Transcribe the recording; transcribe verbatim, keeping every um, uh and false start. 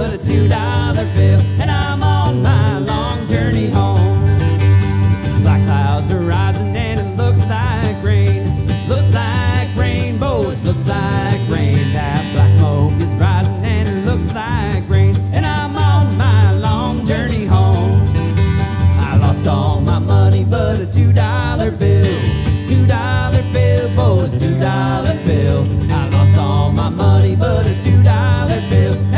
with a two dollar bill, and I'm on my long journey home. Black clouds are rising and it looks like rain. Looks like rainbows, looks like rain. That black smoke is rising and it looks like rain.